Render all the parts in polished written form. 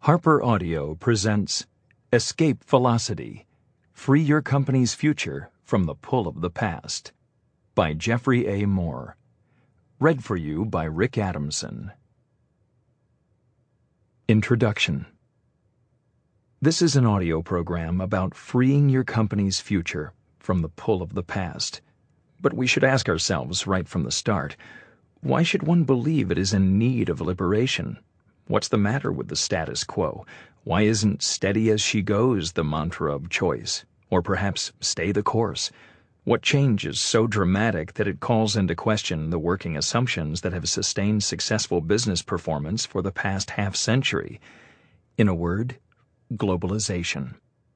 Harper Audio presents Escape Velocity, Free Your Company's Future from the Pull of the Past by Jeffrey A. Moore. Read for you by Rick Adamson. Introduction. This is an audio program about freeing your company's future from the pull of the past. But we should ask ourselves right from the start, why should one believe it is in need of liberation? What's the matter with the status quo? Why isn't steady as she goes the mantra of choice? Or perhaps stay the course? What change is so dramatic that it calls into question the working assumptions that have sustained successful business performance for the past half-century? In a word, globalization.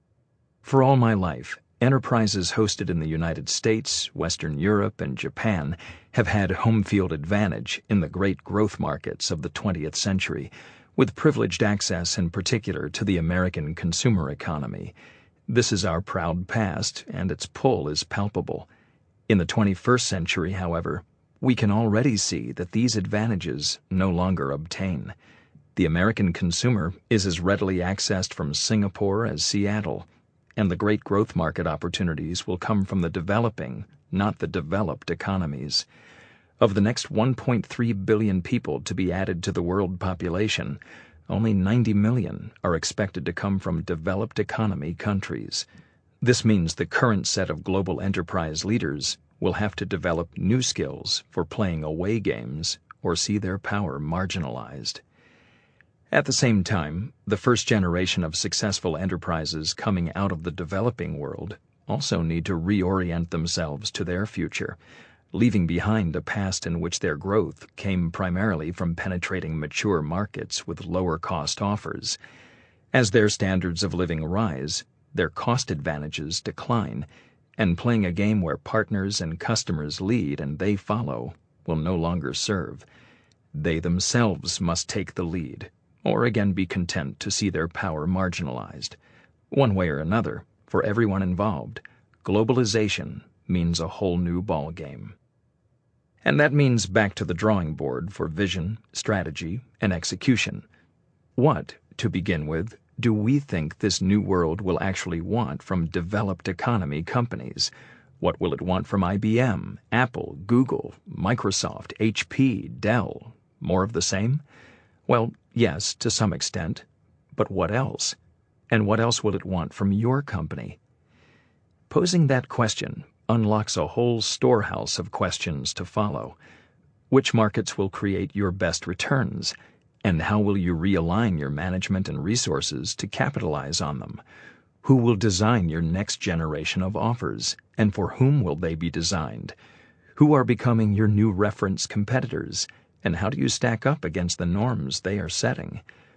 For all my life, enterprises hosted in the United States, Western Europe, and Japan have had home field advantage in the great growth markets of the 20th century, with privileged access in particular to the American consumer economy. This is our proud past, and its pull is palpable. In the 21st century, however, we can already see that these advantages no longer obtain. The American consumer is as readily accessed from Singapore as Seattle, and the great growth market opportunities will come from the developing, not the developed economies. Of the next 1.3 billion people to be added to the world population, only 90 million are expected to come from developed economy countries. This means the current set of global enterprise leaders will have to develop new skills for playing away games or see their power marginalized. At the same time, the first generation of successful enterprises coming out of the developing world also need to reorient themselves to their future, leaving behind a past in which their growth came primarily from penetrating mature markets with lower-cost offers. As their standards of living rise, their cost advantages decline, and playing a game where partners and customers lead and they follow will no longer serve. They themselves must take the lead, or again be content to see their power marginalized. One way or another, for everyone involved, globalization means a whole new ballgame. And that means back to the drawing board for vision, strategy, and execution. What, to begin with, do we think this new world will actually want from developed economy companies? What will it want from IBM, Apple, Google, Microsoft, HP, Dell? More of the same? Well, yes, to some extent. But what else? And what else will it want from your company? Posing that question unlocks a whole storehouse of questions to follow. Which markets will create your best returns? And how will you realign your management and resources to capitalize on them? Who will design your next generation of offers? And for whom will they be designed? Who are becoming your new reference competitors? And how do you stack up against the norms they are setting?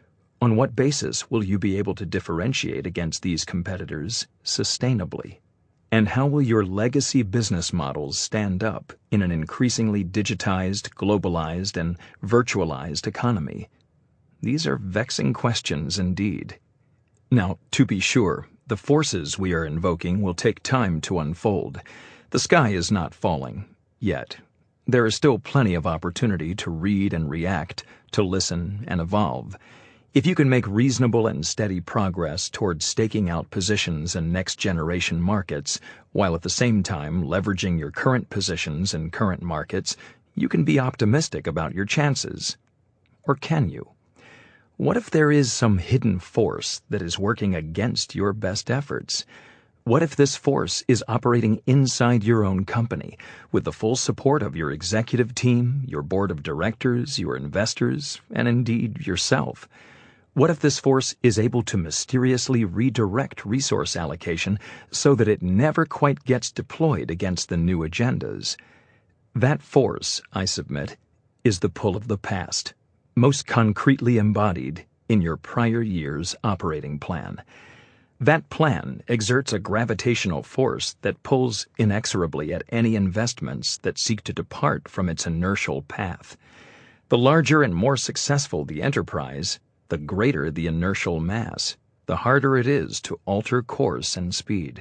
On what basis will you be able to differentiate against these competitors sustainably? And how will your legacy business models stand up in an increasingly digitized, globalized, and virtualized economy? These are vexing questions indeed. Now, to be sure, the forces we are invoking will take time to unfold. The sky is not falling yet. There is still plenty of opportunity to read and react, to listen and evolve. If you can make reasonable and steady progress towards staking out positions in next-generation markets, while at the same time leveraging your current positions in current markets, you can be optimistic about your chances. Or can you? What if there is some hidden force that is working against your best efforts? What if this force is operating inside your own company, with the full support of your executive team, your board of directors, your investors, and indeed yourself? What if this force is able to mysteriously redirect resource allocation so that it never quite gets deployed against the new agendas? That force, I submit, is the pull of the past, most concretely embodied in your prior year's operating plan. That plan exerts a gravitational force that pulls inexorably at any investments that seek to depart from its inertial path. The larger and more successful the enterprise, the greater the inertial mass, the harder it is to alter course and speed.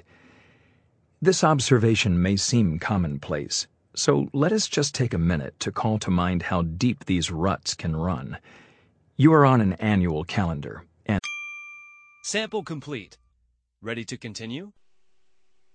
This observation may seem commonplace, so let us just take a minute to call to mind how deep these ruts can run. You are on an annual calendar, and Sample complete. Ready to continue?